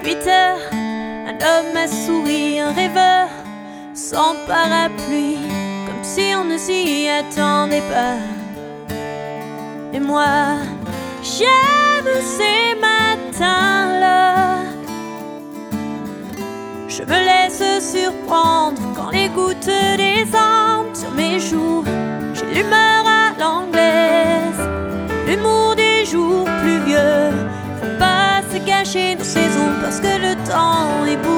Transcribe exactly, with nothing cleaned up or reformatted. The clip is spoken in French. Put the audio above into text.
huit heures, un homme a souri, un rêveur, sans parapluie, comme si on ne s'y attendait pas. Et moi, j'aime ces matins-là. Je me laisse surprendre quand les gouttes descendent sur mes joues. J'ai l'humeur à l'anglaise, l'humour des jours pluvieux. Faut pas se cacher nos saisons parce que le temps est beau.